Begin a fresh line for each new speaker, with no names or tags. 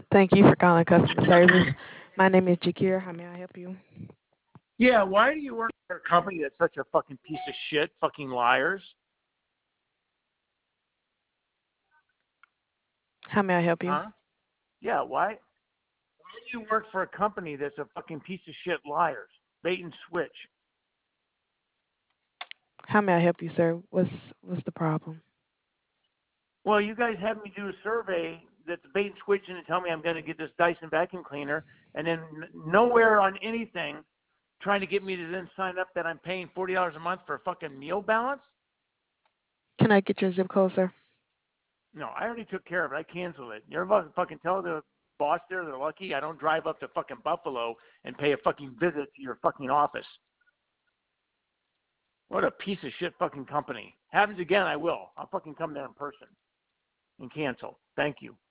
Thank you for calling customer service. My name is Jakir. How may I help you?
Yeah, why do you work for a company that's such a fucking piece of shit, fucking liars?
How may I help you?
Huh? Yeah, why do you work for a company that's a fucking piece of shit liars? Bait and switch.
How may I help you, sir? What's the problem?
Well, you guys had me do a survey that's bait and switch and tell me I'm going to get this Dyson vacuum cleaner, and then nowhere on anything trying to get me to then sign up that I'm paying $40 a month for a fucking meal balance.
Can I get your zip code, sir?
No, I already took care of it. I canceled it. You ever fucking tell the boss there they're lucky I don't drive up to fucking Buffalo and pay a fucking visit to your fucking office? What a piece of shit fucking company. Happens again, I will. I'll fucking come there in person and cancel. Thank you.